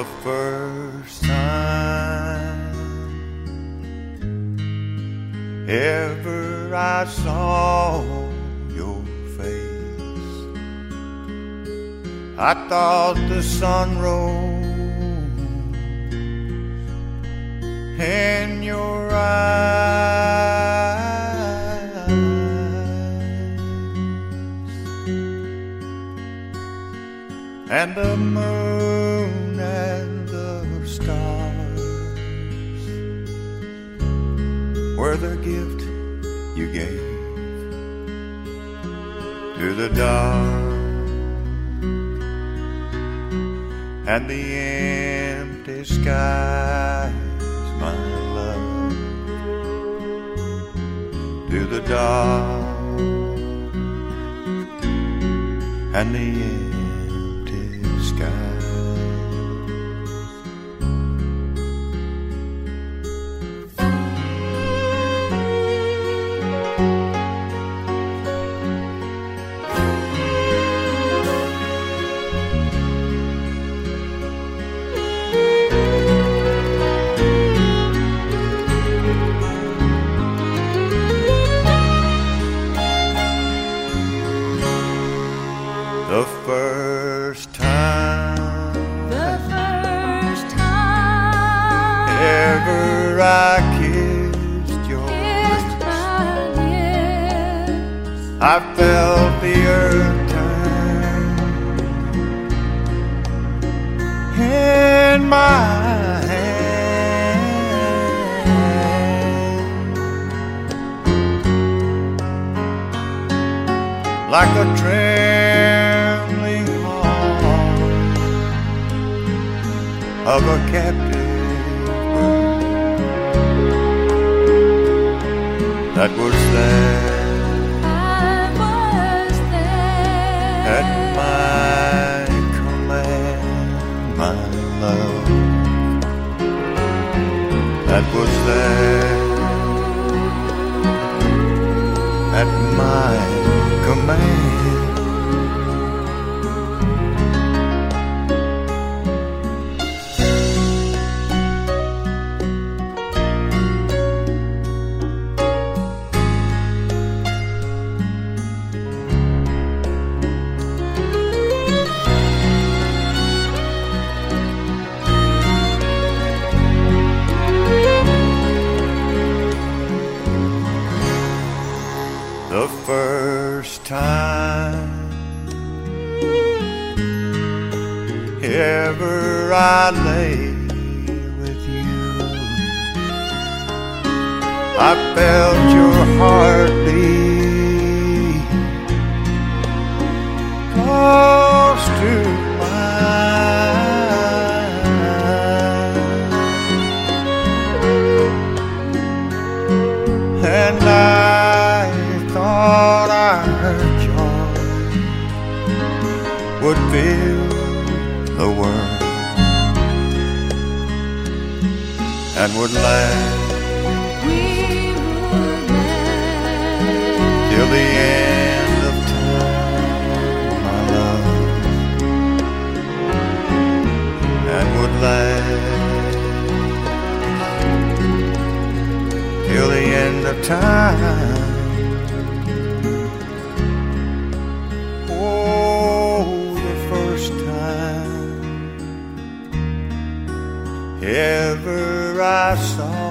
the first time ever I saw your face, I thought the sun rose in your eyes, and the moon and the stars were the gift you gave to the dark and the empty skies, my love, to the dark and the empty skies. The first time ever I kissed your lips, I felt the earth turn in my hand, like a trembling heart of a captive bird that was there at my command, my love, that was there at my command. The first time ever I lay with you, I felt your heartbeat close to mine, and I thought our joy would fill the world and would last till the end of time, my love, and would last till the end of time. Ever I saw